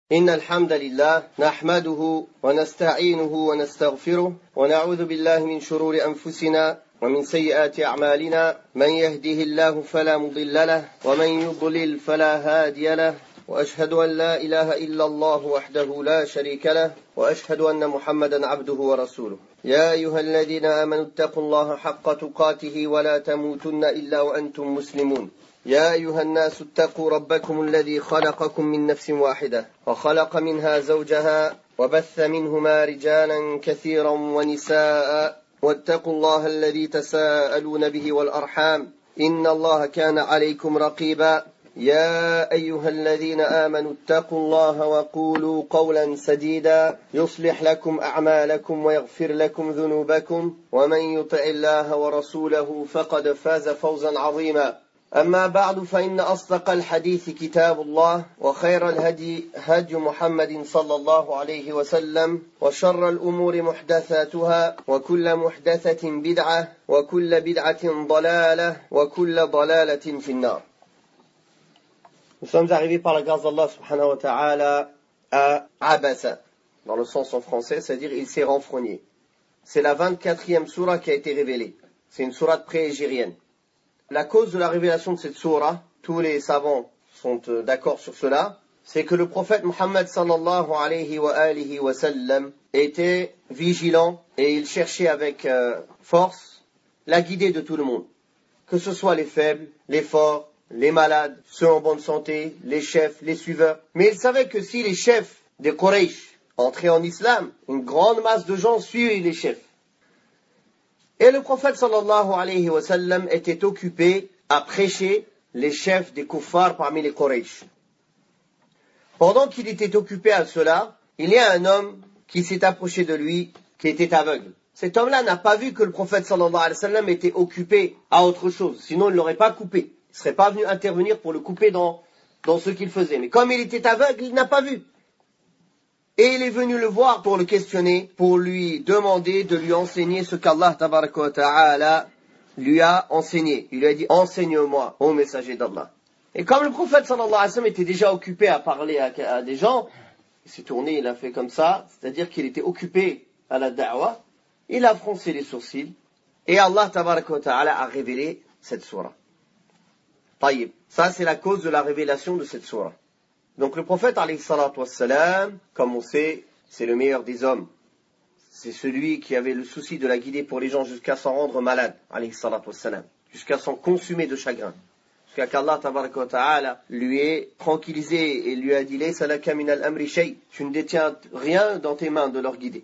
إن الحمد لله نحمده ونستعينه ونستغفره ونعوذ بالله من شرور أنفسنا ومن سيئات أعمالنا من يهده الله فلا مضل له ومن يضلل فلا هادي له وأشهد أن لا إله إلا الله وحده لا شريك له وأشهد أن محمدا عبده ورسوله يا أيها الذين آمنوا اتقوا الله حق تقاته ولا تموتن إلا وأنتم مسلمون يا أيها الناس اتقوا ربكم الذي خلقكم من نفس واحدة وخلق منها زوجها وبث منهما رجالا كثيرا ونساء واتقوا الله الذي تساءلون به والأرحام إن الله كان عليكم رقيبا يا أيها الذين آمنوا اتقوا الله وقولوا قولا سديدا يصلح لكم أعمالكم ويغفر لكم ذنوبكم ومن يطع الله ورسوله فقد فاز فوزا عظيما أما بعد فإن أصدق الحديث كتاب الله وخير الهدي هدي محمد صلى الله عليه وسلم وشر الأمور محدثاتها وكل محدثة بدعة وكل بدعة ضلالة وكل ضلالة في النار. Nous sommes arrivés par la grâce d'Allah subhanahu wa ta'ala à Abasa, dans le sens en français, c'est-à-dire il s'est renfrogné. C'est la 24e sourate qui a été révélée. C'est une sourate pré-égérienne. La cause de la révélation de cette sourate, tous les savants sont d'accord sur cela, c'est que le prophète Muhammad sallallahu alayhi wa sallam était vigilant et il cherchait avec force la guidée de tout le monde. Que ce soit les faibles, les forts, les malades, ceux en bonne santé, les chefs, les suiveurs. Mais il savait que si les chefs des Quraysh entraient en islam, une grande masse de gens suivaient les chefs. Et le prophète sallallahu alayhi wa sallam était occupé à prêcher les chefs des kuffars parmi les Quraysh. Pendant qu'il était occupé à cela, il y a un homme qui s'est approché de lui, qui était aveugle. Cet homme-là n'a pas vu que le prophète sallallahu alayhi wa sallam était occupé à autre chose, sinon il ne l'aurait pas coupé. Il ne serait pas venu intervenir pour le couper dans ce qu'il faisait. Mais comme il était aveugle, il n'a pas vu. Et il est venu le voir pour le questionner, pour lui demander de lui enseigner ce qu'Allah tabaraka wa ta'ala lui a enseigné. Il lui a dit, enseigne-moi, ô messager d'Allah. Et comme le prophète sallallahu alayhi wa sallam était déjà occupé à parler à des gens, il s'est tourné, il a fait comme ça, c'est-à-dire qu'il était occupé à la da'wah, il a froncé les sourcils, et Allah tabaraka wa ta'ala a révélé cette sourate. Taïb. Ça, c'est la cause de la révélation de cette sourate. Donc le prophète, alayhi salatu wassalam, comme on sait, c'est le meilleur des hommes. C'est celui qui avait le souci de la guider pour les gens jusqu'à s'en rendre malade, alayhi salatu wassalam, jusqu'à s'en consumer de chagrin. Jusqu'à qu'Allah tabaraka wa ta'ala lui ait tranquillisé et lui a dit, laysa laka min al-amri shay, tu ne détiens rien dans tes mains de leur guider.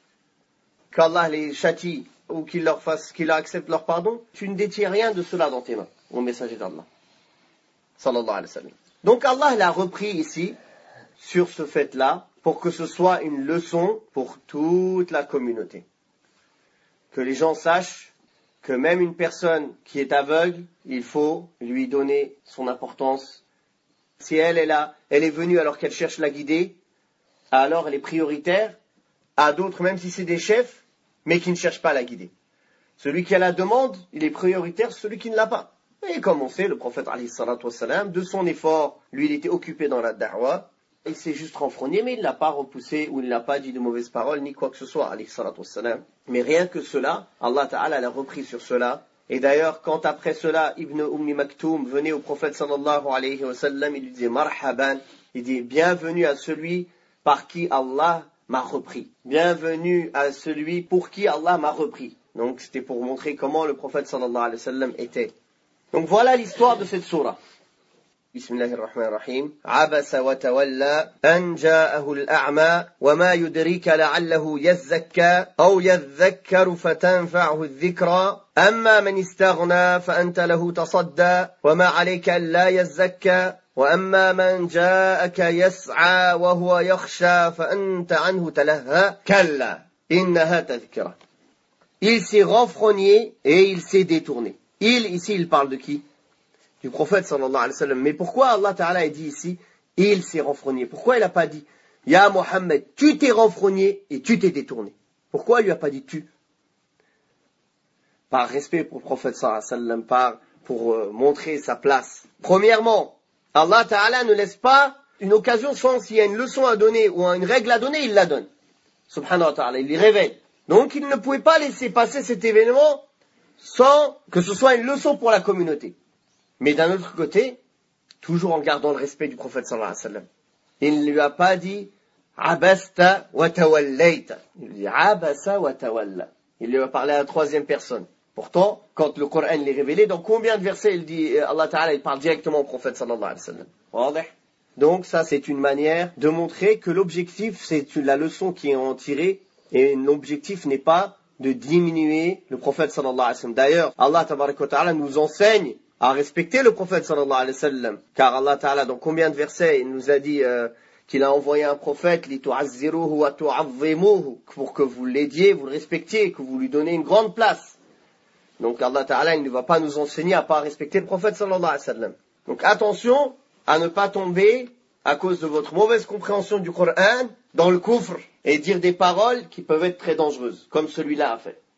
Qu'Allah les châtie ou qu'il leur accepte leur pardon, tu ne détiens rien de cela dans tes mains, au messager d'Allah. Sallallahu alayhi wa sallam. Donc Allah l'a repris ici, sur ce fait-là, pour que ce soit une leçon pour toute la communauté. Que les gens sachent que même une personne qui est aveugle, il faut lui donner son importance. Si elle est venue alors qu'elle cherche la guider, alors elle est prioritaire à d'autres, même si c'est des chefs, mais qui ne cherchent pas à la guider. Celui qui a la demande, il est prioritaire sur celui qui ne l'a pas. Et comme on sait, le prophète alayhi salatu wassalam, de son effort, lui il était occupé dans la da'wah, il s'est juste renfrogné, mais il ne l'a pas repoussé ou il n'a pas dit de mauvaises paroles, ni quoi que ce soit, alayhi salatu wassalam. Mais rien que cela, Allah ta'ala l'a repris sur cela. Et d'ailleurs, quand après cela, Ibn Maktoum venait au prophète sallallahu alayhi wa sallam, il lui disait marhaban, il dit bienvenue à celui par qui Allah m'a repris. Bienvenue à celui pour qui Allah m'a repris. Donc c'était pour montrer comment le prophète sallallahu alayhi wa sallam était. Donc voilà l'histoire de cette sourate. Bismillahirrahmanirrahim. Abasa wa tawalla an ja'ahu al-a'ma wa ma yudrika la'allahu yazzakka aw yadhakkaru fatanfa'uhu adh-dhikra amma man istaghna fa anta lahu tasadda wa ma 'alayka an la yazzakka wa amma man ja'aka yas'a wa huwa yakhsha fa anta 'anhu talahha kalla innaha tadhkira. Il s'est renfrogné et il s'est détourné. Ici, il parle de qui? Du prophète sallallahu alayhi wa sallam. Mais pourquoi Allah Ta'ala a dit ici, il s'est renfrogné? Pourquoi il n'a pas dit, Ya Mohammed, tu t'es renfrogné et tu t'es détourné? Pourquoi il lui a pas dit tu? Par respect pour le prophète sallallahu alayhi wa sallam, pour montrer sa place. Premièrement, Allah Ta'ala ne laisse pas une occasion, soit s'il y a une leçon à donner ou une règle à donner, il la donne. Subhanahu wa ta'ala, il les révèle. Donc il ne pouvait pas laisser passer cet événement sans que ce soit une leçon pour la communauté. Mais d'un autre côté, toujours en gardant le respect du prophète sallallahu alayhi wa sallam. Il ne lui a pas dit Abasta wa tawallayta. Il dit Abasa wa tawalla. Il lui a parlé à la troisième personne. Pourtant, quand le Coran est révélé, dans combien de versets il dit Allah Ta'ala, il parle directement au prophète sallallahu alayhi wa sallam. Donc ça, c'est une manière de montrer que l'objectif, c'est la leçon qui est en tirée, et l'objectif n'est pas de diminuer le prophète sallallahu alayhi wa sallam. D'ailleurs, Allah Ta'ala nous enseigne à respecter le prophète sallallahu alayhi wa sallam. Car Allah Ta'ala, dans combien de versets, il nous a dit qu'il a envoyé un prophète pour que vous l'aidiez, vous le respectiez, que vous lui donnez une grande place. Donc Allah Ta'ala, il ne va pas nous enseigner à pas respecter le prophète sallallahu alayhi wa sallam. Donc attention à ne pas tomber, à cause de votre mauvaise compréhension du Coran, dans le kufr, et dire des paroles qui peuvent être très dangereuses, comme celui-là a fait.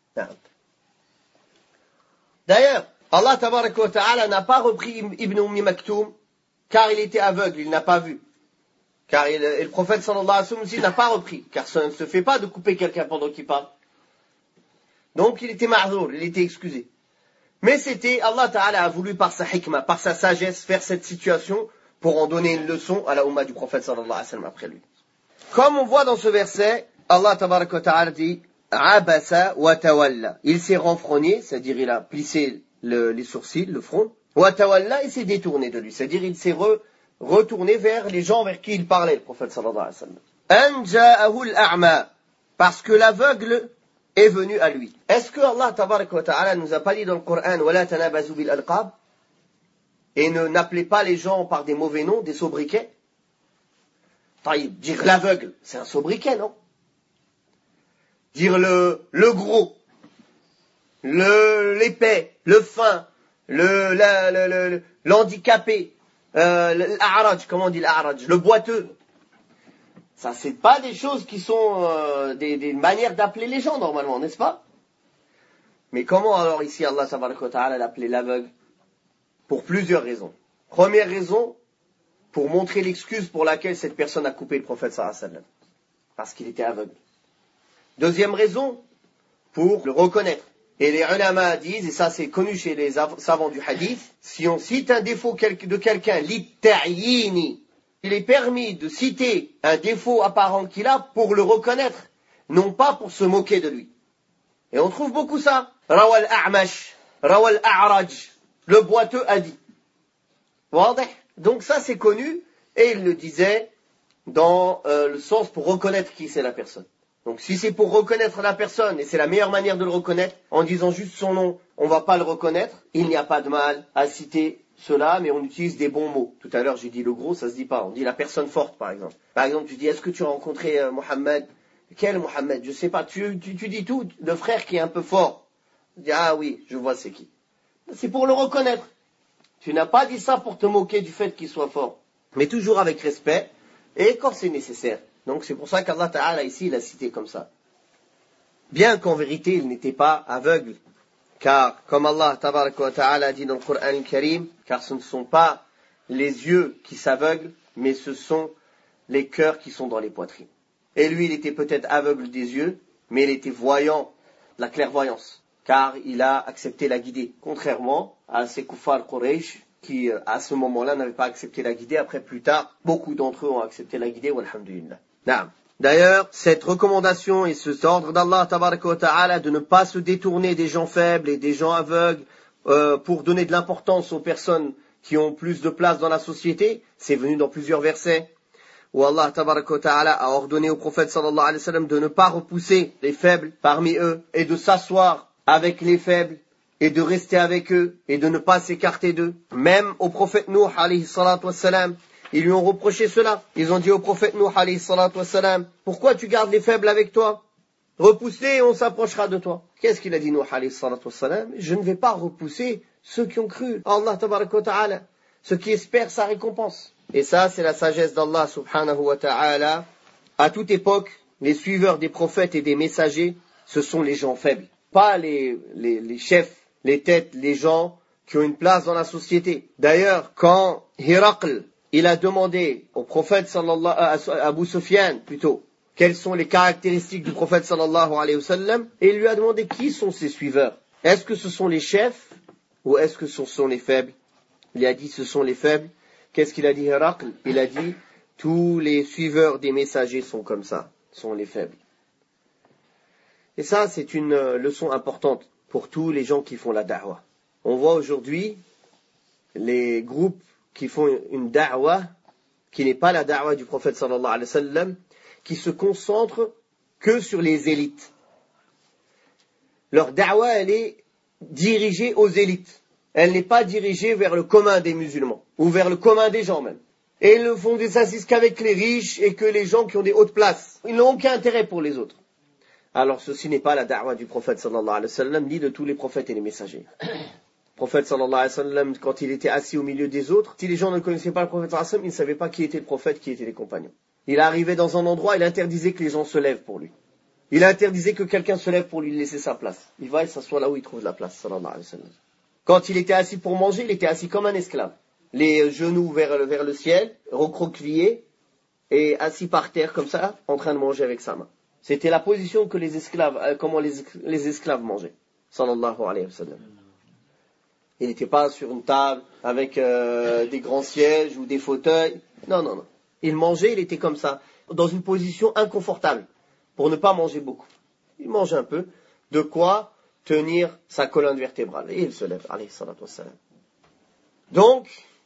D'ailleurs, Allah Tabaraka wa Ta'ala n'a pas repris Ibn Ummi Maktoum, car il était aveugle, il n'a pas vu. Et le prophète sallallahu alayhi wa sallam aussi n'a pas repris, car ça ne se fait pas de couper quelqu'un pendant qu'il parle. Donc il était ma'zour, il était excusé. Mais c'était, Allah Ta'ala a voulu par sa hikmah, par sa sagesse, faire cette situation pour en donner une leçon à la Ummah du prophète sallallahu alayhi wa sallam après lui. Comme on voit dans ce verset, Allah Tabaraka wa Ta'ala dit Abasa wa tawalla. Il s'est renfrogné, c'est-à-dire il a plissé les sourcils, le front. Wa tawalla, il s'est détourné de lui, c'est-à-dire il s'est retourné vers les gens vers qui il parlait, le prophète sallallahu alayhi wa sallam. An ja'ahu al-a'ma, parce que l'aveugle est venu à lui. Est-ce que Allah Tabaraka wa Ta'ala nous a pas dit dans le Coran Wala tanabazu bil alqab, et n'appelez pas les gens par des mauvais noms, des sobriquets? Dire l'aveugle, c'est un sobriquet, non? Dire le gros, l'épais, le fin, l'handicapé, l'a'raj, comment on dit l'a'raj, le boiteux. Ça, c'est pas des choses qui sont des manières d'appeler les gens normalement, n'est-ce pas? Mais comment alors ici Allah Tabaraka wa Ta'ala l'a appelé l'aveugle? Pour plusieurs raisons. Première raison, pour montrer l'excuse pour laquelle cette personne a coupé le prophète sallallahu alayhi wa sallam. Parce qu'il était aveugle. Deuxième raison, pour le reconnaître. Et les ulama disent, et ça c'est connu chez les savants du hadith, si on cite un défaut de quelqu'un, litta'yini, il est permis de citer un défaut apparent qu'il a pour le reconnaître, non pas pour se moquer de lui. Et on trouve beaucoup ça. Rawal a'mash, rawal a'raj, le boiteux a dit. Donc ça c'est connu, et il le disait dans le sens pour reconnaître qui c'est la personne. Donc si c'est pour reconnaître la personne, et c'est la meilleure manière de le reconnaître, en disant juste son nom, on ne va pas le reconnaître, il n'y a pas de mal à citer cela, mais on utilise des bons mots. Tout à l'heure j'ai dit le gros, ça se dit pas, on dit la personne forte par exemple. Par exemple tu dis, est-ce que tu as rencontré Mohammed? Quel Mohammed? Je sais pas, tu dis tout, le frère qui est un peu fort. Tu dis, ah oui, je vois c'est qui. C'est pour le reconnaître. Tu n'as pas dit ça pour te moquer du fait qu'il soit fort, mais toujours avec respect, et quand c'est nécessaire. Donc c'est pour ça qu'Allah Ta'ala ici il a cité comme ça. Bien qu'en vérité il n'était pas aveugle, car comme Allah Ta'ala a dit dans le Coran al-Karim, car ce ne sont pas les yeux qui s'aveuglent, mais ce sont les cœurs qui sont dans les poitrines. Et lui il était peut-être aveugle des yeux, mais il était voyant, la clairvoyance, car il a accepté la guidée, contrairement à ces kuffar Quraysh, qui à ce moment-là n'avaient pas accepté la guidée. Après plus tard, beaucoup d'entre eux ont accepté la guidée, walhamdulillah. D'ailleurs, cette recommandation et cet ordre d'Allah Tabaraka wa Ta'ala de ne pas se détourner des gens faibles et des gens aveugles pour donner de l'importance aux personnes qui ont plus de place dans la société, c'est venu dans plusieurs versets où Allah Tabaraka wa Ta'ala a ordonné au prophète sallallahu alayhi wa sallam de ne pas repousser les faibles parmi eux et de s'asseoir avec les faibles et de rester avec eux et de ne pas s'écarter d'eux. Même au prophète Nuh alayhi salatu wassalam, ils lui ont reproché cela. Ils ont dit au prophète Nuh alayhi salatu wassalam, pourquoi tu gardes les faibles avec toi? Repousse-les et on s'approchera de toi. Qu'est-ce qu'il a dit Nuh alayhi salatu wassalam? Je ne vais pas repousser ceux qui ont cru à Allah tabaraka wa ta'ala, ceux qui espèrent sa récompense. Et ça, c'est la sagesse d'Allah subhanahu wa ta'ala. À toute époque, les suiveurs des prophètes et des messagers, ce sont les gens faibles. Pas les chefs, les têtes, les gens qui ont une place dans la société. D'ailleurs, quand Hiraql il a demandé au prophète à Abu Sufyan plutôt, quelles sont les caractéristiques du prophète sallallahu alayhi wa sallam, et il lui a demandé qui sont ses suiveurs. Est-ce que ce sont les chefs ou est-ce que ce sont les faibles? Il a dit ce sont les faibles. Qu'est-ce qu'il a dit Héracl? Il a dit tous les suiveurs des messagers sont comme ça, sont les faibles. Et ça, c'est une leçon importante pour tous les gens qui font la da'wah. On voit aujourd'hui les groupes qui font une da'wah qui n'est pas la da'wah du prophète sallallahu alayhi wa sallam, qui se concentrent que sur les élites. Leur da'wah, elle est dirigée aux élites. Elle n'est pas dirigée vers le commun des musulmans, ou vers le commun des gens même. Et ils ne font des assises qu'avec les riches et que les gens qui ont des hautes places. Ils n'ont aucun intérêt pour les autres. Alors ceci n'est pas la da'wah du prophète sallallahu alayhi wa sallam, ni de tous les prophètes et les messagers. Le prophète sallallahu alayhi wa sallam, quand il était assis au milieu des autres, si les gens ne connaissaient pas le prophète sallallahu alayhi wa sallam, ils ne savaient pas qui était le prophète, qui étaient les compagnons. Il arrivait dans un endroit, il interdisait que les gens se lèvent pour lui. Il interdisait que quelqu'un se lève pour lui laisser sa place. Il va et s'assoit là où il trouve la place, sallallahu alayhi wa sallam. Quand il était assis pour manger, il était assis comme un esclave. Les genoux vers le ciel, recroquevillés, et assis par terre comme ça, en train de manger avec sa main. C'était la position que les esclaves, comment les esclaves mangeaient, sallallahu alayhi wa sallam. Il n'était pas sur une table avec des grands sièges ou des fauteuils. Non, non, non. Il mangeait, il était comme ça, dans une position inconfortable, pour ne pas manger beaucoup. Il mange un peu, de quoi tenir sa colonne vertébrale. Et il se lève, alayhi salatu wassalam. Donc,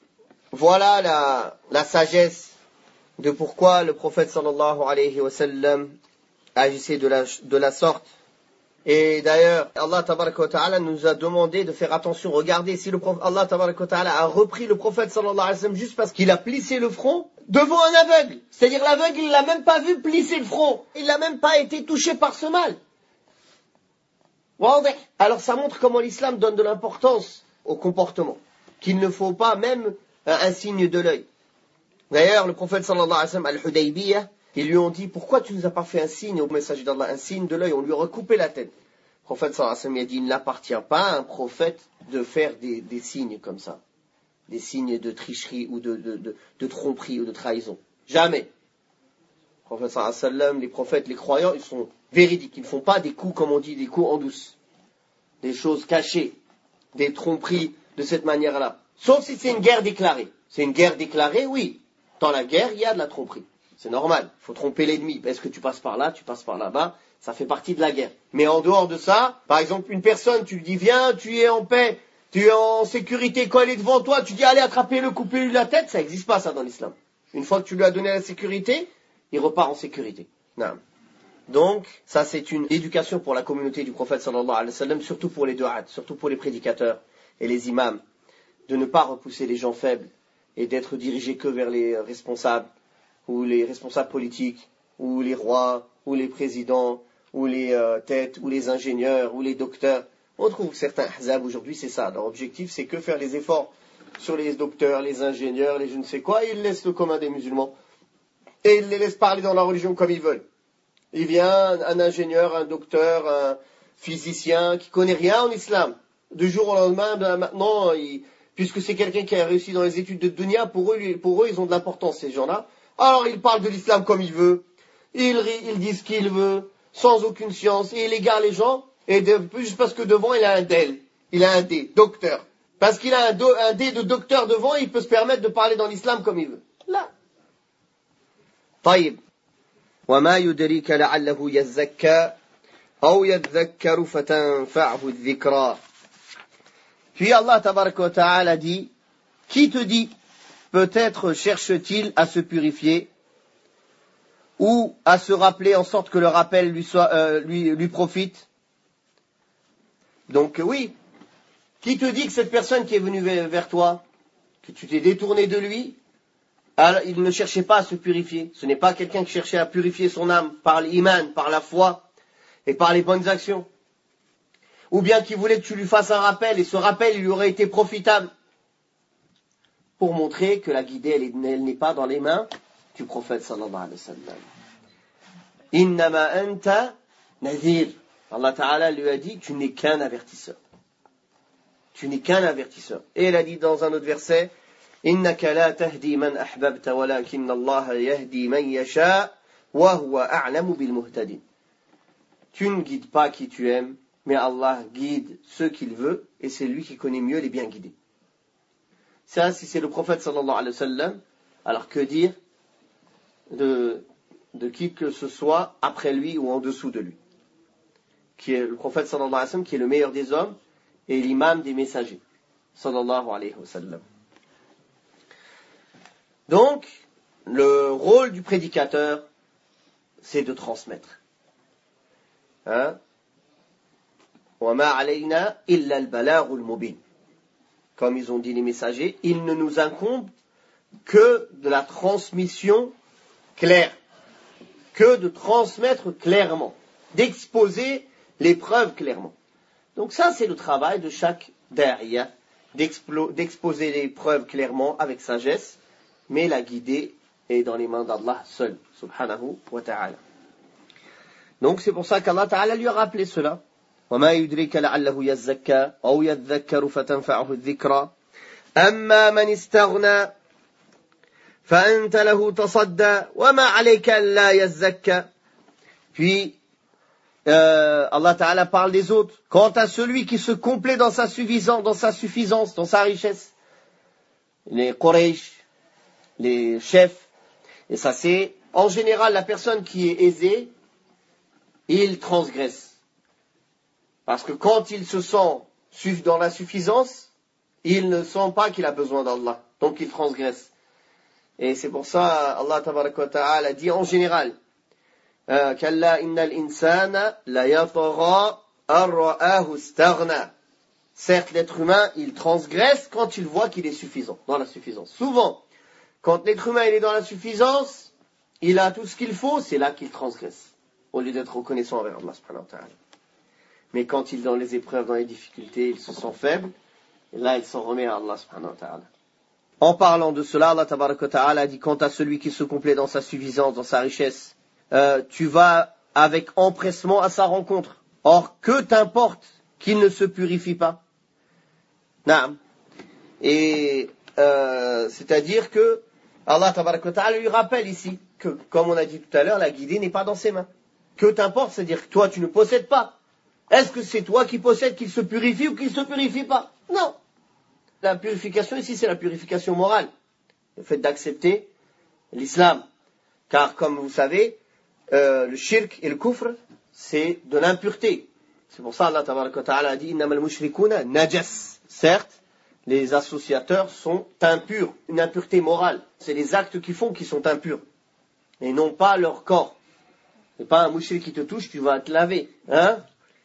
voilà la sagesse de pourquoi le prophète sallallahu alayhi wa sallam agissait de la sorte. Et d'ailleurs, Allah tabaraka wa ta'ala nous a demandé de faire attention. Regardez, si Allah tabaraka wa ta'ala a repris le prophète sallallahu alayhi wa sallam juste parce qu'il a plissé le front devant un aveugle. C'est-à-dire l'aveugle, il l'a même pas vu plisser le front. Il n'a même pas été touché par ce mal. Alors ça montre comment l'islam donne de l'importance au comportement. Qu'il ne faut pas même un signe de l'œil. D'ailleurs, le prophète sallallahu alayhi wa sallam al-Hudaybiyah, ils lui ont dit, pourquoi tu nous as pas fait un signe au messager d'Allah, un signe de l'œil? On lui a recoupé la tête. Le prophète sallallahu alayhi wa sallam a dit, il n'appartient pas à un prophète de faire des signes comme ça. Des signes de tricherie ou de tromperie ou de trahison. Jamais. Le prophète sallallahu alayhi wa sallam, les prophètes, les croyants, ils sont véridiques. Ils ne font pas des coups, comme on dit, des coups en douce. Des choses cachées. Des tromperies de cette manière-là. Sauf si c'est une guerre déclarée. C'est une guerre déclarée, oui. Dans la guerre, il y a de la tromperie. C'est normal, il faut tromper l'ennemi. Est-ce que tu passes par là, tu passes par là-bas, ça fait partie de la guerre. Mais en dehors de ça, par exemple, une personne, tu lui dis, viens, tu es en paix, tu es en sécurité, quand elle est devant toi, tu dis, allez, attrapez-le, coupez-lui la tête, ça n'existe pas ça dans l'islam. Une fois que tu lui as donné la sécurité, il repart en sécurité. Non. Donc, ça c'est une éducation pour la communauté du prophète sallallahu alayhi wa sallam, surtout pour les du'at, surtout pour les prédicateurs et les imams, de ne pas repousser les gens faibles et d'être dirigés que vers les responsables, ou les responsables politiques, ou les rois, ou les présidents, ou les têtes, ou les ingénieurs, ou les docteurs. On trouve certains ahzab aujourd'hui, c'est ça. Leur objectif, c'est que faire les efforts sur les docteurs, les ingénieurs, les je ne sais quoi, et ils laissent le commun des musulmans. Et ils les laissent parler dans la religion comme ils veulent. Il vient un ingénieur, un docteur, un physicien qui connaît rien en islam. Du jour au lendemain, maintenant, puisque c'est quelqu'un qui a réussi dans les études de dunya, pour eux, ils ont de l'importance, ces gens-là. Alors, il parle de l'islam comme il veut, il dit ce qu'il veut, sans aucune science, et il égare les gens, et juste parce que devant, il a un DEL, il a un D, docteur. Parce qu'il a un D de docteur devant, il peut se permettre de parler dans l'islam comme il veut. Là. طيب. وما يدريك لعله يزكى أو يذكر فتنفعه الذكرى. Puis Allah tabaraka wa ta'ala dit, qui te dit, peut-être cherche-t-il à se purifier ou à se rappeler en sorte que le rappel lui profite. Donc oui, qui te dit que cette personne qui est venue vers toi, que tu t'es détourné de lui, alors, il ne cherchait pas à se purifier. Ce n'est pas quelqu'un qui cherchait à purifier son âme par l'iman, par la foi et par les bonnes actions. Ou bien qu'il voulait que tu lui fasses un rappel, et ce rappel, il lui aurait été profitable. Pour montrer que la guidée, elle n'est pas dans les mains du prophète sallallahu alayhi wa sallam. Innama anta nadhir. Allah Ta'ala lui a dit, tu n'es qu'un avertisseur. Tu n'es qu'un avertisseur. Et il a dit dans un autre verset, إنك لا تهدي من أحببت ولكن الله يهدي من يشاء وهو أعلم بالمهتدين. Tu ne guides pas qui tu aimes, mais Allah guide ceux qu'il veut, et c'est lui qui connaît mieux les bien guidés. Ça, si c'est le prophète sallallahu alayhi wa sallam, alors que dire de qui que ce soit après lui ou en dessous de lui, qui est le prophète sallallahu alayhi wa sallam, qui est le meilleur des hommes et l'imam des messagers sallallahu alayhi wa sallam. Donc, le rôle du prédicateur, c'est de transmettre. Hein? وَمَا عَلَيْنَا إِلَّا الْبَلَاغُ الْمُبِينُ. Comme ils ont dit les messagers, il ne nous incombe que de la transmission claire, que de transmettre clairement, d'exposer les preuves clairement. Donc ça, c'est le travail de chaque da'iya, d'exposer les preuves clairement avec sagesse, mais la guider est dans les mains d'Allah seul, subhanahu wa ta'ala. Donc c'est pour ça qu'Allah ta'ala lui a rappelé cela. وما يدريك لعله يزكى أو يذكر فتنفعه الذكرى أما من استغنى فأنت له تصدى وما عليك ألا يزكى. Puis Allah Ta'ala parle des autres. Quant à celui qui se complaît dans sa suffisance, dans sa richesse, les Quraysh, les chefs, et ça c'est en général la personne qui est aisée, il transgresse. Parce que quand il se sent dans la suffisance, il ne sent pas qu'il a besoin d'Allah. Donc il transgresse. Et c'est pour ça Allah Tabaraka wa Ta'ala dit en général Kalla innal insana la yatagha ar-ra'ahu istaghna. Certes, l'être humain, il transgresse quand il voit qu'il est suffisant, dans la suffisance. Souvent, quand l'être humain il est dans la suffisance, il a tout ce qu'il faut, c'est là qu'il transgresse. Au lieu d'être reconnaissant envers Allah subhanahu wa ta'ala. Mais quand il est dans les épreuves, dans les difficultés, il se sent faible, et là il s'en remet à Allah subhanahu wa ta'ala. En parlant de cela, Allah tabaraka wa ta'ala a dit quant à celui qui se complaît dans sa suffisance, dans sa richesse, tu vas avec empressement à sa rencontre. Or, que t'importe qu'il ne se purifie pas? Naam. Et c'est-à-dire que Allah tabaraka wa ta'ala lui rappelle ici que, comme on a dit tout à l'heure, la guidée n'est pas dans ses mains. Que t'importe, c'est-à-dire que toi tu ne possèdes pas. Est-ce que c'est toi qui possèdes qu'il se purifie ou qu'il ne se purifie pas? Non. La purification ici, c'est la purification morale. Le fait d'accepter l'islam. Car comme vous savez, le shirk et le kufr, c'est de l'impureté. C'est pour ça Allah tabaraka wa ta'ala a dit innamal mushrikuna najas. Certes, les associateurs sont impurs, une impureté morale. C'est les actes qu'ils font qui sont impurs. Et non pas leur corps. C'est pas un mushrik qui te touche, tu vas te laver. Hein?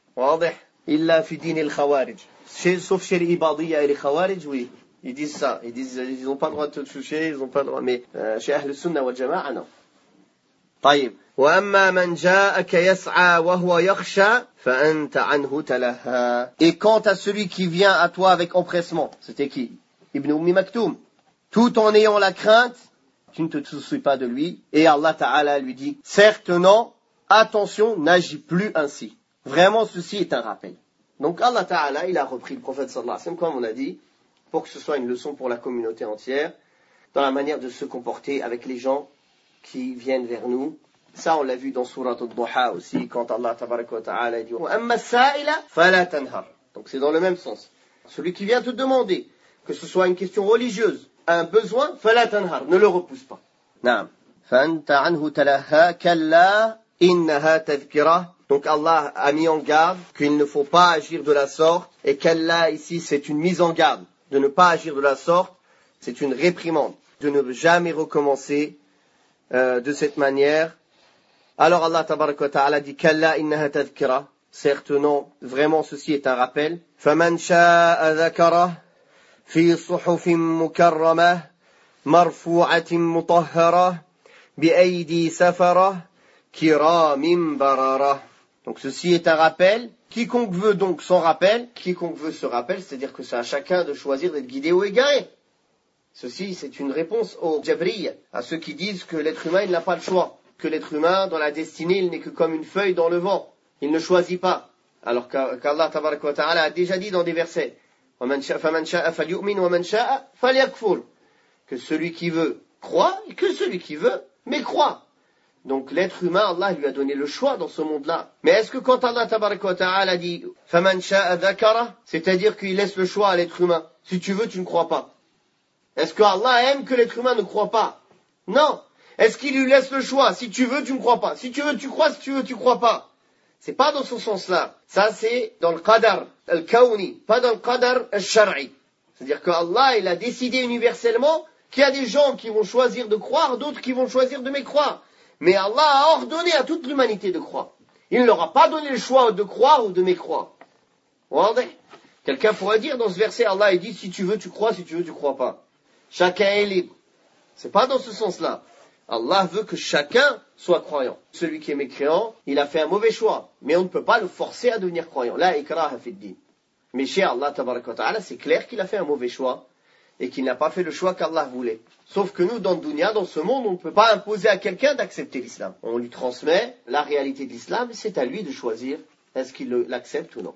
Illa fi din al-khawarij. Sauf chez les ibadiyya et les khawarij, oui. Ils disent ça. Ils n'ont pas le droit de te toucher, ils n'ont pas le droit. Mais chez Ahl al-Sunnah wal Jama'a, non. طيب. وأما من جاءك يسعى وهو يخشى فأنت عنه تلهى. Et quant à celui qui vient à toi avec empressement, c'était qui? Ibn Ummi Maktoum. Tout en ayant la crainte, tu ne te soucies pas de lui. Et Allah Ta'ala lui dit, certes non, attention, n'agis plus ainsi. Vraiment, ceci est un rappel. Donc Allah Ta'ala, il a repris le prophète sallallahu alayhi wa sallam, comme on a dit, pour que ce soit une leçon pour la communauté entière, dans la manière de se comporter avec les gens qui viennent vers nous. Ça, on l'a vu dans Surat al-Duha aussi, quand Allah Tabaraka wa Ta'ala dit وَأَمَّا السَّائِلَ فَلَا تَنْهَرْ. Donc c'est dans le même sens. Celui qui vient te demander, que ce soit une question religieuse, un besoin, فَلَا تَنْهَرْ. Ne le repousse pas. نعم. فَأَنْتَ عَنْهُ تَلَهَا كَلَّا إِنَّهَا تَذْكِرَةٌ. Donc Allah a mis en garde qu'il ne faut pas agir de la sorte. Et qu'Allah ici, c'est une mise en garde. De ne pas agir de la sorte, c'est une réprimande. De ne jamais recommencer de cette manière. Alors Allah tabaraka wa ta'ala dit Kalla innaha tadhkira. Certes non, vraiment ceci est un rappel. Faman sha'a dhakara fi suhufin mukarramah marfu'atin mutahhara bi aydi safara kiramin barara. Donc ceci est un rappel. Quiconque veut donc s'en rappelle, quiconque veut se rappelle, c'est-à-dire que c'est à chacun de choisir d'être guidé ou égaré. Ceci, c'est une réponse aux Jabriya, à ceux qui disent que l'être humain, il n'a pas le choix. Que l'être humain, dans la destinée, il n'est que comme une feuille dans le vent. Il ne choisit pas. Alors qu'Allah tabaraka wa ta'ala a déjà dit dans des versets, فَمَنْ شَاءَ فَلْيُؤْمِنْ وَمَنْ شَاءَ فَلْيَكْفُرْ. que celui qui veut croit et que celui qui veut mécroit. Donc l'être humain, Allah lui a donné le choix dans ce monde-là. Mais est-ce que quand Allah tabaraka wa ta'ala dit « Faman sha'a dhakara », c'est-à-dire qu'il laisse le choix à l'être humain, si tu veux, tu ne crois pas. Est-ce que Allah aime que l'être humain ne croit pas? Non. Est-ce qu'il lui laisse le choix? Si tu veux, tu ne crois pas. Si tu veux, tu crois. Si tu veux, tu crois pas. C'est pas dans ce sens-là. Ça, c'est dans le qadar al-kawni, pas dans le qadar al-shar'i. C'est-à-dire que Allah, il a décidé universellement qu'il y a des gens qui vont choisir de croire, d'autres qui vont choisir de mécroire. Mais Allah a ordonné à toute l'humanité de croire. Il ne leur a pas donné le choix de croire ou de mécroire. Vous voyez? Quelqu'un pourrait dire dans ce verset, Allah il dit, si tu veux, tu crois, si tu veux, tu crois pas. Chacun est libre. C'est pas dans ce sens-là. Allah veut que chacun soit croyant. Celui qui est mécréant, il a fait un mauvais choix. Mais on ne peut pas le forcer à devenir croyant. La ikraha fid din. Mais chez Allah, tabaraka wa ta'ala, c'est clair qu'il a fait un mauvais choix. Et qu'il n'a pas fait le choix qu'Allah voulait. Sauf que nous, dans le dunya, dans ce monde, on ne peut pas imposer à quelqu'un d'accepter l'islam. On lui transmet la réalité de l'islam, c'est à lui de choisir est-ce qu'il l'accepte ou non.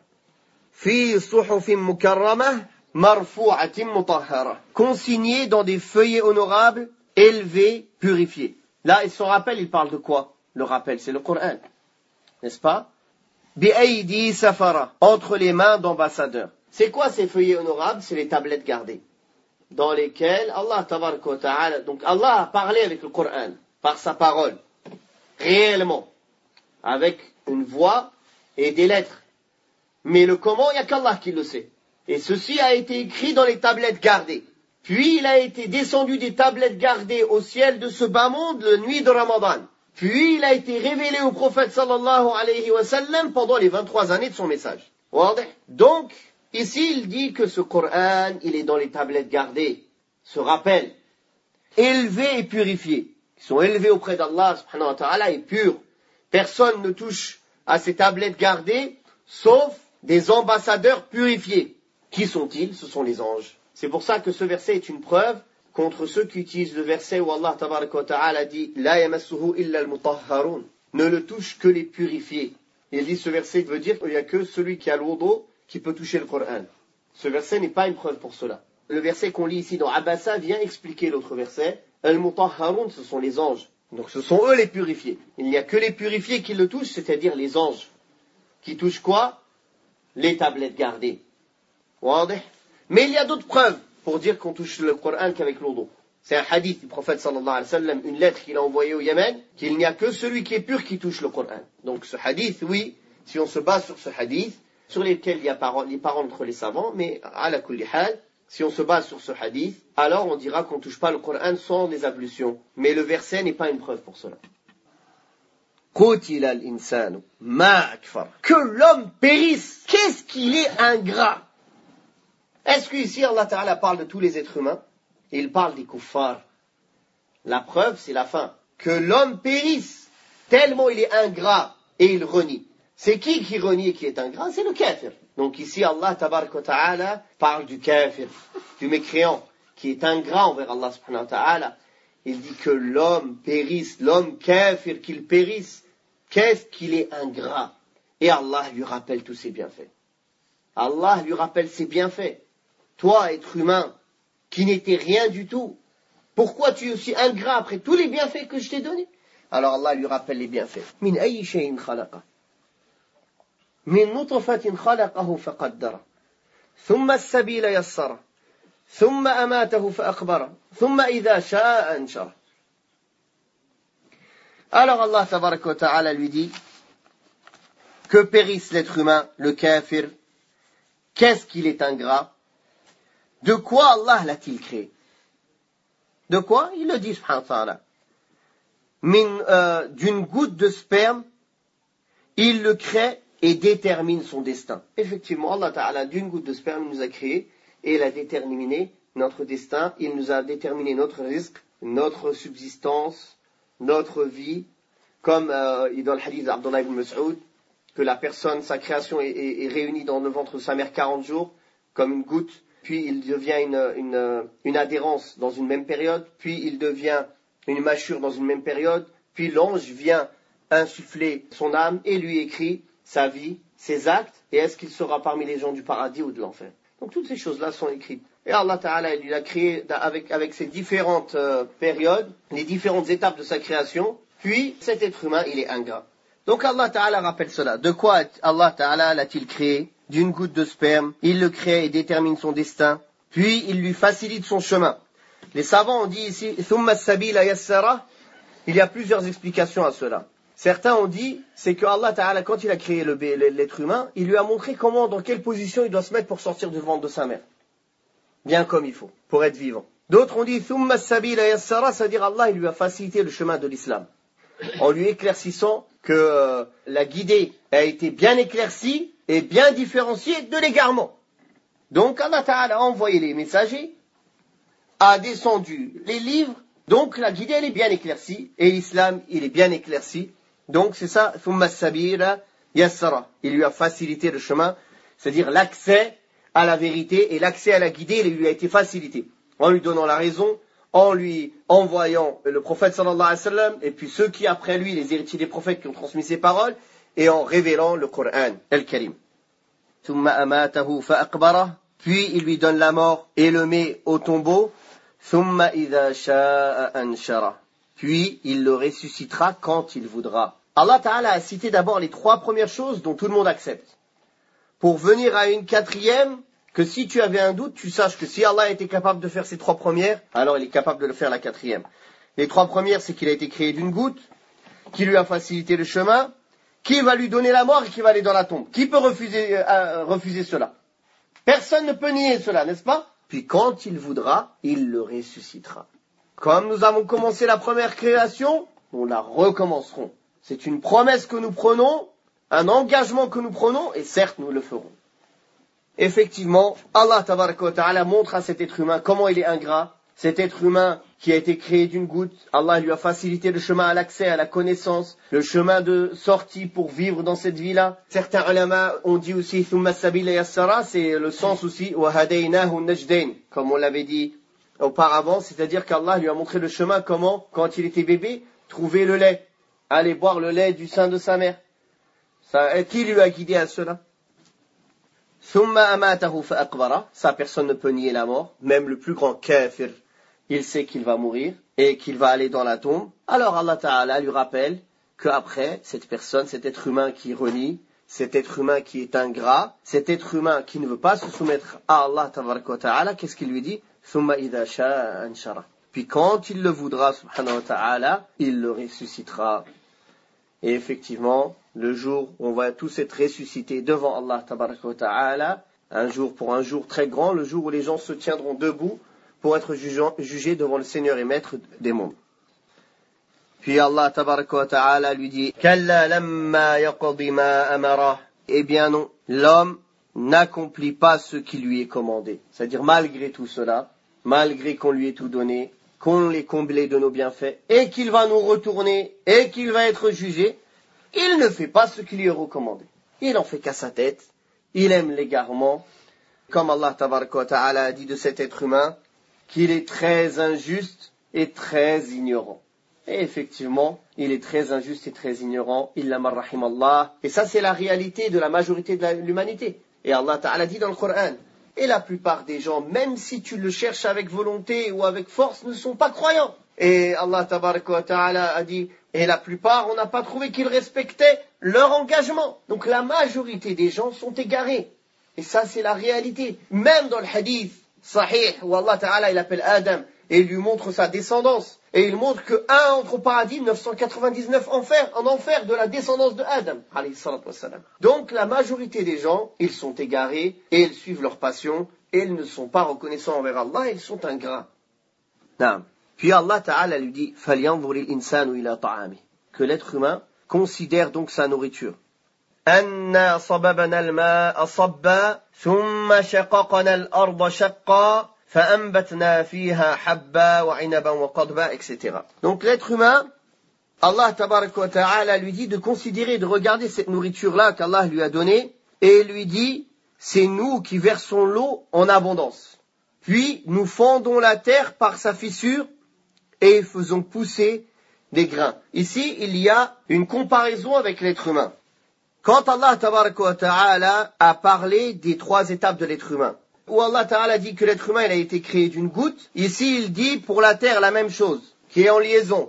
Fi suhufin mukarramah marfu'atin mutahhara. Consigné dans des feuillets honorables, élevés, purifiés. Là, son rappel, il parle de quoi? Le rappel, c'est le Coran. N'est-ce pas? Bi aidi safara. Entre les mains d'ambassadeurs. C'est quoi ces feuillets honorables? C'est les tablettes gardées. Dans lesquelles Allah tabaraka wa ta'ala, donc Allah a parlé avec le Coran, par sa parole, réellement, avec une voix et des lettres. Mais le comment, il n'y a qu'Allah qui le sait. Et ceci a été écrit dans les tablettes gardées. Puis il a été descendu des tablettes gardées au ciel de ce bas monde, la nuit de Ramadan. Puis il a été révélé au prophète sallallahu alayhi wa sallam pendant les 23 années de son message. Donc, ici, il dit que ce Coran, il est dans les tablettes gardées, ce rappel, élevé et purifié. Ils sont élevés auprès d'Allah, subhanahu wa ta'ala, et purs. Personne ne touche à ces tablettes gardées, sauf des ambassadeurs purifiés. Qui sont-ils? Ce sont les anges. C'est pour ça que ce verset est une preuve contre ceux qui utilisent le verset où Allah tabaraka wa ta'ala dit « La yamassuhu illa al-mutahharun » ne le touche que les purifiés. Il dit ce verset veut dire qu'il n'y a que celui qui a le wudu qui peut toucher le Coran. Ce verset n'est pas une preuve pour cela. Le verset qu'on lit ici dans Abasa vient expliquer l'autre verset. Al-Mutahharun, ce sont les anges. Donc ce sont eux les purifiés. Il n'y a que les purifiés qui le touchent, c'est-à-dire les anges. Qui touchent quoi? Les tablettes gardées. Mais il y a d'autres preuves pour dire qu'on touche le Coran qu'avec l'odo. C'est un hadith du prophète sallallahu alayhi wa sallam, une lettre qu'il a envoyée au Yémen, qu'il n'y a que celui qui est pur qui touche le Coran. Donc ce hadith, oui, si on se base sur ce hadith, sur lesquels il y a les paroles entre les savants, mais à la kulli hal, si on se base sur ce hadith, alors on dira qu'on ne touche pas le Coran sans les ablutions. Mais le verset n'est pas une preuve pour cela. Qutila al-insanu ma akfar. Que l'homme périsse. Qu'est-ce qu'il est ingrat. Est-ce qu'ici Allah Ta'ala parle de tous les êtres humains? Et il parle des kuffars. La preuve, c'est la fin. Que l'homme périsse. Tellement il est ingrat et il renie. C'est qui renie et qui est ingrat? C'est le kafir. Donc ici, Allah tabaraka wa ta'ala parle du kafir, du mécréant, qui est ingrat envers Allah subhanahu wa ta'ala. Il dit que l'homme périsse, l'homme kafir, qu'il périsse. Qu'est-ce qu'il est ingrat? Et Allah lui rappelle tous ses bienfaits. Allah lui rappelle ses bienfaits. Toi, être humain, qui n'étais rien du tout, pourquoi tu es aussi ingrat après tous les bienfaits que je t'ai donnés? Alors Allah lui rappelle les bienfaits. Min ayyi shay'in khalaqa. من نطفة خلقه فقدره ثم السبيل يسره ثم أماته فأقبره ثم إذا شاء أنشره. Alors Allah tabaraka wa ta'ala lui dit que périsse l'être humain, le kafir. Qu'est-ce qu'il est ingrat? De quoi Allah l'a-t-il créé? De quoi? Il le dit subhanahu wa ta'ala. D'une goutte de sperme, il le crée et détermine son destin. Effectivement, Allah Ta'ala, d'une goutte de sperme, nous a créé et il a déterminé notre destin. Il nous a déterminé notre risque, notre subsistance, notre vie. Comme dans le hadith d'Abdullah ibn Mas'ud, que la personne, sa création est réunie dans le ventre de sa mère 40 jours, comme une goutte. Puis il devient une adhérence dans une même période. Puis il devient une mâchure dans une même période. Puis l'ange vient insuffler son âme et lui écrit sa vie, ses actes, et est-ce qu'il sera parmi les gens du paradis ou de l'enfer? Donc toutes ces choses-là sont écrites. Et Allah Ta'ala, il a créé avec ces différentes périodes, les différentes étapes de sa création, puis cet être humain, il est ingrat. Donc Allah Ta'ala rappelle cela. De quoi Allah Ta'ala l'a-t-il créé? D'une goutte de sperme, il le crée et détermine son destin, puis il lui facilite son chemin. Les savants ont dit ici, ثُمَّ السَّبِيلَ يَسَّرَهُ. Il y a plusieurs explications à cela. Certains ont dit, c'est que Allah Ta'ala, quand il a créé l'être humain, il lui a montré comment, dans quelle position il doit se mettre pour sortir du ventre de sa mère. Bien comme il faut, pour être vivant. D'autres ont dit, ثُمَّ السَّبِيلَ يَسَّرَهُ, c'est-à-dire Allah, il lui a facilité le chemin de l'islam. En lui éclaircissant que la guidée a été bien éclaircie et bien différenciée de l'égarement. Donc Allah Ta'ala a envoyé les messagers, a descendu les livres, donc la guidée elle est bien éclaircie, et l'islam il est bien éclairci. Donc c'est ça, ثُمَّ السَّبِيلَ يَسَّرَهُ. Il lui a facilité le chemin, c'est-à-dire l'accès à la vérité et l'accès à la guidée il lui a été facilité. En lui donnant la raison, en lui envoyant le prophète sallallahu alayhi wa sallam, et puis ceux qui après lui, les héritiers des prophètes qui ont transmis ses paroles, et en révélant le Coran, Al-Karim. ثُمَّ أَمَاتَهُ فَأَقْبَرَهُ. Puis il lui donne la mort et le met au tombeau. ثُمَّ إِذَا شَاءَ أَنْشَرَهُ. Puis il le ressuscitera quand il voudra. Allah Ta'ala a cité d'abord les trois premières choses dont tout le monde accepte. Pour venir à une quatrième, que si tu avais un doute, tu saches que si Allah était capable de faire ces trois premières, alors il est capable de le faire la quatrième. Les trois premières, c'est qu'il a été créé d'une goutte, qui lui a facilité le chemin, qui va lui donner la mort et qui va aller dans la tombe. Qui peut refuser cela? Personne ne peut nier cela, n'est-ce pas? Puis quand il voudra, il le ressuscitera. Comme nous avons commencé la première création, nous la recommencerons. C'est une promesse que nous prenons, un engagement que nous prenons, et certes nous le ferons. Effectivement, Allah Tabaraka wa Ta'ala montre à cet être humain comment il est ingrat. Cet être humain qui a été créé d'une goutte, Allah lui a facilité le chemin à l'accès, à la connaissance, le chemin de sortie pour vivre dans cette vie-là. Certains ulama ont dit aussi ثُمَّ السَّبِيلَ يَسَّرَهُ, c'est le sens aussi وَهَدَيْنَاهُ النَّجْدَيْنِ, comme on l'avait dit auparavant, c'est-à-dire qu'Allah lui a montré le chemin comment, quand il était bébé, trouver le lait, aller boire le lait du sein de sa mère. Qui lui a guidé à cela? ثُمَّ أَمَاتَهُ فَأَقْبَرَهُ. Ça, personne ne peut nier la mort. Même le plus grand kafir, il sait qu'il va mourir et qu'il va aller dans la tombe. Alors Allah Ta'ala lui rappelle qu'après, cette personne, cet être humain qui renie, cet être humain qui est ingrat, cet être humain qui ne veut pas se soumettre à Allah Ta'ala, qu'est-ce qu'il lui dit? ثُمَّ إِذَا شَاءَ أَنْشَرَهُ. Puis quand il le voudra, subhanahu wa ta'ala, il le ressuscitera. Et effectivement, le jour où on va tous être ressuscités devant Allah tabaraka wa ta'ala, un jour très grand, le jour où les gens se tiendront debout pour être jugés devant le Seigneur et Maître des mondes. Puis Allah tabaraka wa ta'ala lui dit, كَلَّا لَمَّا يَقْضِ مَا أَمَرَهُ. Eh bien non, l'homme n'accomplit pas ce qui lui est commandé. C'est-à-dire malgré tout cela, malgré qu'on lui ait tout donné, qu'on l'ait comblé de nos bienfaits, et qu'il va nous retourner, et qu'il va être jugé, il ne fait pas ce qui lui est recommandé. Il en fait qu'à sa tête, il aime l'égarement, comme Allah tabaraka wa ta'ala a dit de cet être humain, qu'il est très injuste et très ignorant. Et effectivement, il est très injuste et très ignorant, illa man rahimallah. Et ça c'est la réalité de la majorité de l'humanité. Et Allah Ta'ala dit dans le Coran, et la plupart des gens, même si tu le cherches avec volonté ou avec force, ne sont pas croyants. Et Allah Tabaraka wa Ta'ala a dit, et la plupart, on n'a pas trouvé qu'ils respectaient leur engagement. Donc la majorité des gens sont égarés. Et ça, c'est la réalité. Même dans le hadith sahih, où Allah Ta'ala, il appelle Adam, et il lui montre sa descendance. Et il montre que un entre au paradis, 999 en enfer de la descendance de Adam. Donc la majorité des gens, ils sont égarés, et ils suivent leur passion, et ils ne sont pas reconnaissants envers Allah, et ils sont ingrats. Puis Allah Ta'ala lui dit, فَلْيَنْظُرِ الْإِنسَانُ إِلَى طَعَامِهِ. Que l'être humain considère donc sa nourriture. أَنَّا صَبَبْنَا الْمَاءَ صَبًّا ثُمَّ شَقَقْنَا الْأَرْضَ شَقًّا فَأَنْبَتْنَا فِيهَا حَبًّا وَعِنَبًا وَقَضْبًا, etc. Donc l'être humain, Allah Tabaraka wa Ta'ala lui dit de considérer, de regarder cette nourriture-là qu'Allah lui a donnée, et lui dit, c'est nous qui versons l'eau en abondance. Puis nous fendons la terre par sa fissure et faisons pousser des grains. Ici, il y a une comparaison avec l'être humain. Quand Allah Tabaraka wa Ta'ala a parlé des trois étapes de l'être humain, où Allah Ta'ala dit que l'être humain il a été créé d'une goutte, ici il dit pour la terre la même chose, qui est en liaison.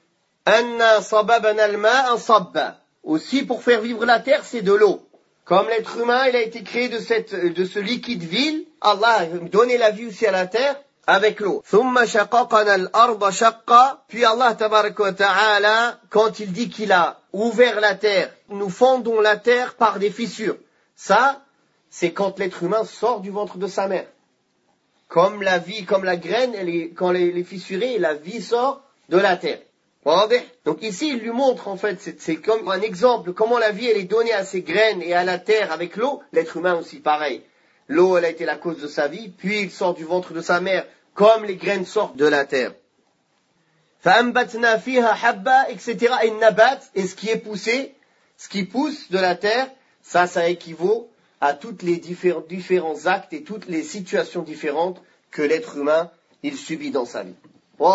Anna sababana al-ma'a sabba. Aussi pour faire vivre la terre, c'est de l'eau. Comme l'être humain il a été créé de ce liquide vil, Allah a donné la vie aussi à la terre avec l'eau. Thumma shaqaqana al-arda shaqqa. Puis Allah tabaraka wa ta'ala, quand il dit qu'il a ouvert la terre, nous fendons la terre par des fissures. Ça, c'est quand l'être humain sort du ventre de sa mère. Comme la vie, comme la graine, quand elle est fissurée, la vie sort de la terre. Donc ici, il lui montre en fait, c'est comme un exemple, comment la vie elle est donnée à ces graines et à la terre avec l'eau. L'être humain aussi pareil. L'eau, elle a été la cause de sa vie, puis il sort du ventre de sa mère, comme les graines sortent de la terre. فَأَنْبَتْنَا فِيهَا حَبًّا, etc. Et nabat, et ce qui est poussé, ce qui pousse de la terre, ça équivaut à tous les différents actes et toutes les situations différentes que l'être humain, il subit dans sa vie.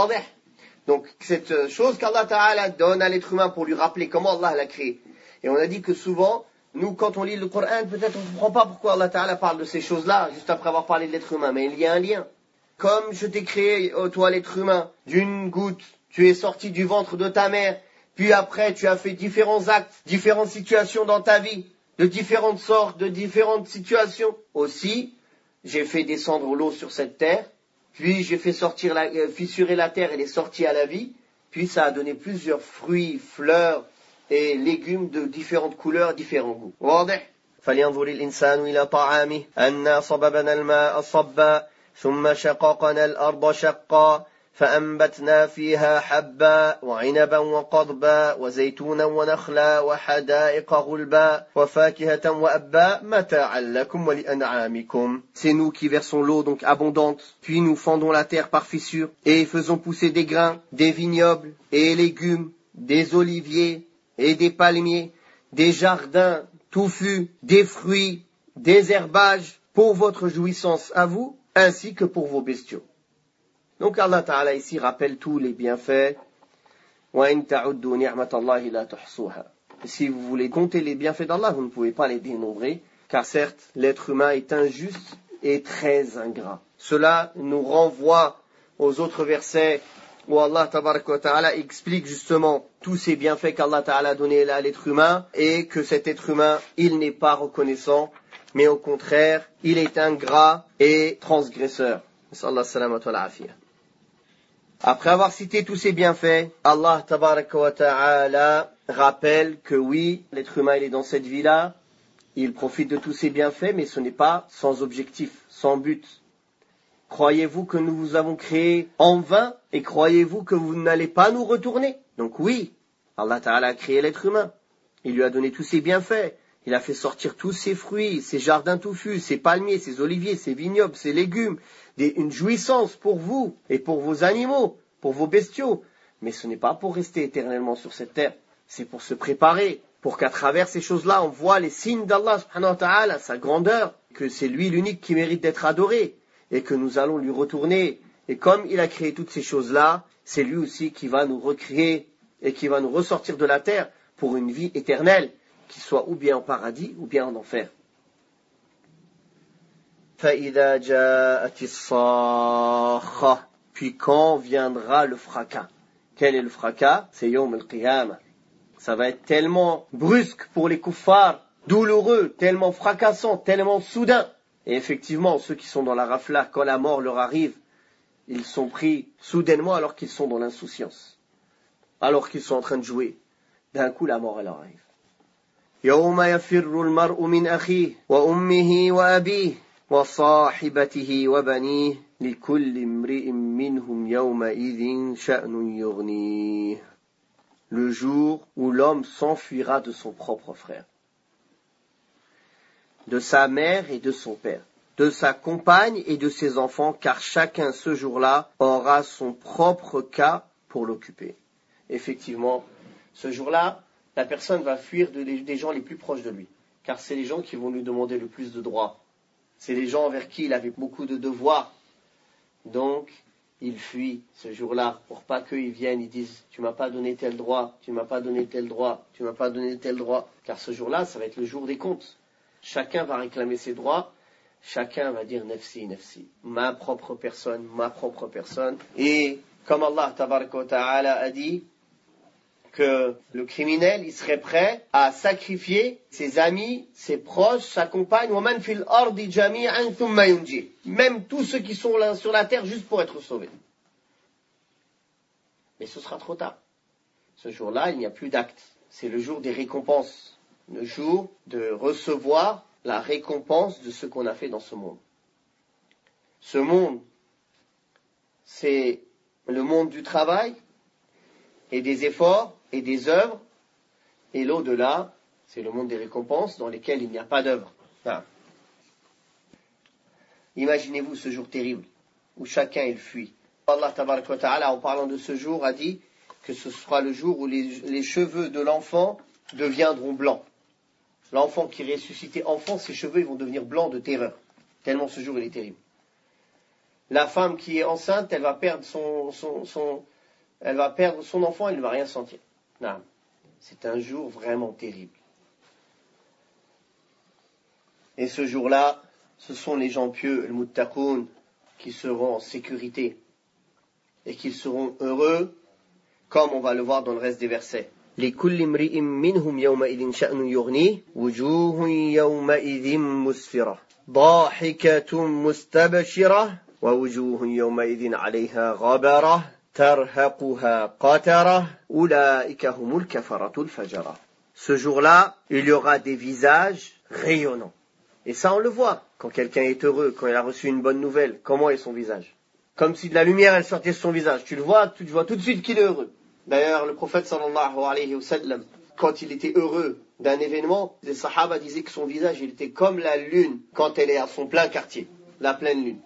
Donc, cette chose qu'Allah Ta'ala donne à l'être humain pour lui rappeler comment Allah l'a créé. Et on a dit que souvent, nous, quand on lit le Coran, peut-être on ne comprend pas pourquoi Allah Ta'ala parle de ces choses-là, juste après avoir parlé de l'être humain. Mais il y a un lien. Comme je t'ai créé, toi l'être humain, d'une goutte, tu es sorti du ventre de ta mère, puis après tu as fait différents actes, différentes situations dans ta vie, de différentes sortes, de différentes situations. Aussi, j'ai fait descendre l'eau sur cette terre, puis j'ai fait fissurer la terre, elle est sortie à la vie, puis ça a donné plusieurs fruits, fleurs et légumes de différentes couleurs, différents goûts. واضح؟ فلينظر الإنسان إلى طعامه أنا صببنا الماء صبا ثم شققنا الأرض شقا فأنبتنا فيها حبا وعنبا وقضبا وزيتونا ونخلا وحدائق غلبا وفاكهة وأبا متاعا لكم ولأنعامكم. C'est nous qui versons l'eau donc abondante, puis nous fendons la terre par fissures et faisons pousser des grains, des vignobles et légumes, des oliviers et des palmiers, des jardins touffus, des fruits, des herbages pour votre jouissance à vous, ainsi que pour vos bestiaux. Donc Allah Ta'ala ici rappelle tous les bienfaits. وَإِن تَعُدُّوا نِعْمَةَ اللَّهِ لَا تُحْصُوهَا. Si vous voulez compter les bienfaits d'Allah, vous ne pouvez pas les dénombrer, car certes, l'être humain est injuste et très ingrat. Cela nous renvoie aux autres versets où Allah Ta'ala explique justement tous ces bienfaits qu'Allah Ta'ala a donnés à l'être humain et que cet être humain, il n'est pas reconnaissant, mais au contraire, il est ingrat et transgresseur. Sallallahu salamatu wa l'afiyah. Après avoir cité tous ces bienfaits, Allah Ta'ala rappelle que oui, l'être humain il est dans cette vie-là, il profite de tous ces bienfaits, mais ce n'est pas sans objectif, sans but. Croyez-vous que nous vous avons créé en vain et croyez-vous que vous n'allez pas nous retourner? Donc oui, Allah Ta'ala a créé l'être humain, il lui a donné tous ses bienfaits, il a fait sortir tous ses fruits, ses jardins touffus, ses palmiers, ses oliviers, ses vignobles, ses légumes, une jouissance pour vous et pour vos animaux, pour vos bestiaux. Mais ce n'est pas pour rester éternellement sur cette terre, c'est pour se préparer, pour qu'à travers ces choses-là, on voit les signes d'Allah subhanahu wa ta'ala, sa grandeur, que c'est lui l'unique qui mérite d'être adoré, et que nous allons lui retourner. Et comme il a créé toutes ces choses-là, c'est lui aussi qui va nous recréer et qui va nous ressortir de la terre pour une vie éternelle, qui soit ou bien en paradis ou bien en enfer. فَإِذَا جَاءَتِ الصَّاخَّةُ. Puis quand viendra le fracas? Quel est le fracas? C'est Yawm al-Qiyamah. Ça va être tellement brusque pour les kuffars, douloureux, tellement fracassant, tellement soudain. Et effectivement, ceux qui sont dans la rafla, quand la mort leur arrive, ils sont pris soudainement alors qu'ils sont dans l'insouciance. Alors qu'ils sont en train de jouer. D'un coup, la mort, elle arrive. يَوْمَ يَفِرُّ الْمَرْءُ مِنْ أَخِيهِ وَأُمِّهِ وَأَبِيهِ وَصَاحِبَتِهِ وَبَنِيهِ لِكُلِّ امْرِئٍ مِّنْهُمْ يَوْمَئِذٍ شَأْنٌ يُغْنِيهِ. Le jour où l'homme s'enfuira de son propre frère, de sa mère et de son père, de sa compagne et de ses enfants, car chacun ce jour-là aura son propre cas pour l'occuper. Effectivement, ce jour-là, la personne va fuir des gens les plus proches de lui, car c'est les gens qui vont lui demander le plus de droits. C'est les gens envers qui il avait beaucoup de devoirs. Donc, il fuit ce jour-là pour pas qu'ils viennent, ils disent « Tu m'as pas donné tel droit, tu m'as pas donné tel droit, tu m'as pas donné tel droit. » Car ce jour-là, ça va être le jour des comptes. Chacun va réclamer ses droits chacun va dire nafsi, nafsi, ma propre personne. Et comme Allah tabaraka wa ta'ala a dit que le criminel, il serait prêt à sacrifier ses amis, ses proches, sa compagne, وَمَنْ فِي الْأَرْضِ جَمِيعًا ثُمَّ يُنْجِيهِ, même tous ceux qui sont là sur la terre juste pour être sauvés. Mais ce sera trop tard. Ce jour-là, il n'y a plus d'acte. C'est le jour des récompenses, le jour de recevoir la récompense de ce qu'on a fait dans ce monde. Ce monde, c'est le monde du travail et des efforts et des œuvres, et l'au-delà, c'est le monde des récompenses dans lesquelles il n'y a pas d'œuvre. Imaginez-vous ce jour terrible où chacun il fuit. Allah tabaraka wa ta'ala, en parlant de ce jour, a dit que ce sera le jour où les cheveux de l'enfant deviendront blancs. L'enfant qui est ressuscité enfant, ses cheveux ils vont devenir blancs de terreur. Tellement ce jour il est terrible. La femme qui est enceinte, elle va perdre son enfant, elle ne va rien sentir. Non. C'est un jour vraiment terrible. Et ce jour-là, ce sont les gens pieux, le muttaqoun, qui seront en sécurité et qui seront heureux, comme on va le voir dans le reste des versets. لكل امرئ منهم يومئذ شأن يغنيه وجوه يومئذ مسفرة ضاحكة مستبشرة ووجوه يومئذ عليها غبرة ترهقها قترة أولئك هم الكفرة الفجرة. Ce jour-là, il y aura des visages rayonnants. Et ça, on le voit. Quand quelqu'un est heureux, quand il a reçu une bonne nouvelle, comment est son visage? Comme si de la lumière, elle sortait de son visage. Tu le vois, tu vois tout de suite qu'il est heureux. D'ailleurs, le prophète sallallahu alayhi wa sallam, quand il était heureux d'un événement, les sahaba disaient que son visage, il était comme la lune quand elle est à son plein quartier, la pleine lune.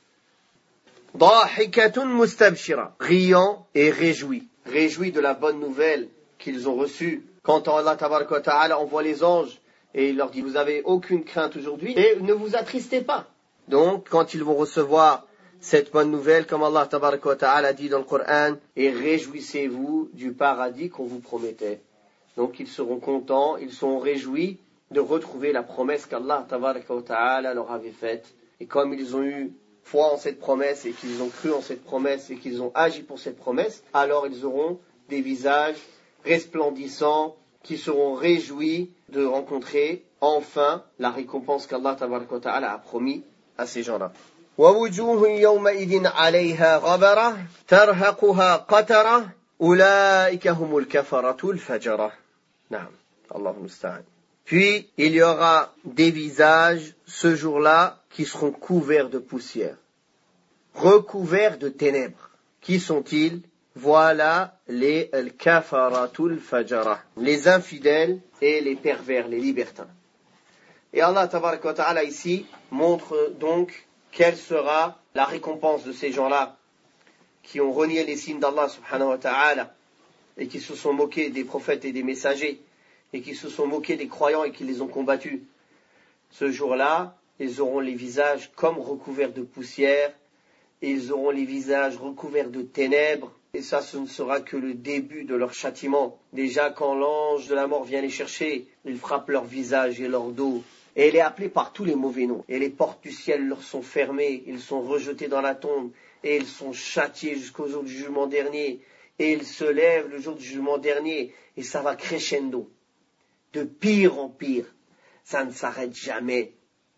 ضاحكة مستبشرة, riant et réjoui de la bonne nouvelle qu'ils ont reçue. Quand Allah tabaraka wa ta'ala envoie les anges et il leur dit, vous n'avez aucune crainte aujourd'hui et ne vous attristez pas. Donc, quand ils vont recevoir cette bonne nouvelle, comme Allah tabaraka wa ta'ala dit dans le Coran, et réjouissez-vous du paradis qu'on vous promettait. Donc ils seront contents, ils seront réjouis de retrouver la promesse qu'Allah tabaraka wa ta'ala leur avait faite. Et comme ils ont eu foi en cette promesse et qu'ils ont cru en cette promesse et qu'ils ont agi pour cette promesse, alors ils auront des visages resplendissants qui seront réjouis de rencontrer enfin la récompense qu'Allah tabaraka wa ta'ala a promis à ces gens-là. ووجوه يومئذ عليها غبرة ترهقها قترة أولئك هم الكفرة الفجرة. نعم الله المستعان. Puis il y aura des visages ce jour-là qui seront couverts de poussière, recouverts de ténèbres. Qui sont-ils? Voilà les al-kafaratul fajara, les infidèles et les pervers, les libertins. Et Allah tabaraka wa ta'ala ici montre donc quelle sera la récompense de ces gens-là qui ont renié les signes d'Allah subhanahu wa ta'ala et qui se sont moqués des prophètes et des messagers et qui se sont moqués des croyants et qui les ont combattus. Ce jour-là, ils auront les visages comme recouverts de poussière, et ils auront les visages recouverts de ténèbres, et ça, ce ne sera que le début de leur châtiment. Déjà, quand l'ange de la mort vient les chercher, il frappe leur visage et leur dos. Et elle est appelée par tous les mauvais noms. Et les portes du ciel leur sont fermées, ils sont rejetés dans la tombe, et ils sont châtiés jusqu'au jour du jugement dernier. Et ils se lèvent le jour du jugement dernier, et ça va crescendo. De pire en pire. Ça ne s'arrête jamais.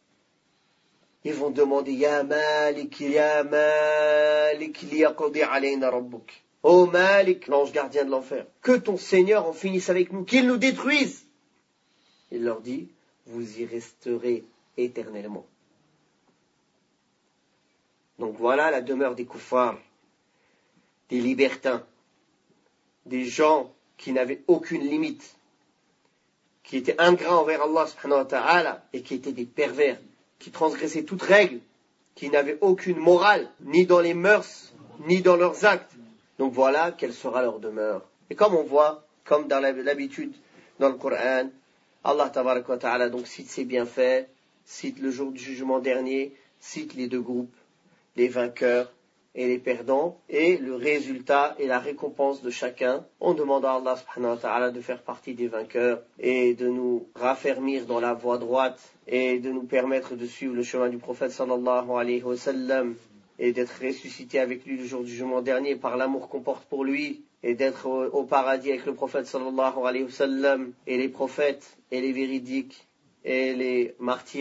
Ils vont demander, Ya Malik, liyaqdi alayna rabbuk. Oh Malik, l'ange gardien de l'enfer, que ton Seigneur en finisse avec nous, qu'il nous détruise. Il leur dit, vous y resterez éternellement. Donc voilà la demeure des kuffars, des libertins, des gens qui n'avaient aucune limite, qui étaient ingrats envers Allah subhanahu wa ta'ala et qui étaient des pervers, qui transgressaient toute règle, qui n'avaient aucune morale, ni dans les mœurs, ni dans leurs actes. Donc voilà quelle sera leur demeure. Et comme on voit, comme dans l'habitude dans le Coran, Allah tabaraka wa ta'ala donc cite ses bienfaits, cite le jour du jugement dernier, cite les deux groupes, les vainqueurs et les perdants, et le résultat et la récompense de chacun. On demande à Allah subhanahu wa ta'ala de faire partie des vainqueurs et de nous raffermir dans la voie droite et de nous permettre de suivre le chemin du prophète sallallahu alayhi wa sallam et d'être ressuscité avec lui le jour du jugement dernier par l'amour qu'on porte pour lui et d'être au paradis avec le prophète sallallahu alayhi wa sallam et les prophètes et les véridiques et les martyrs.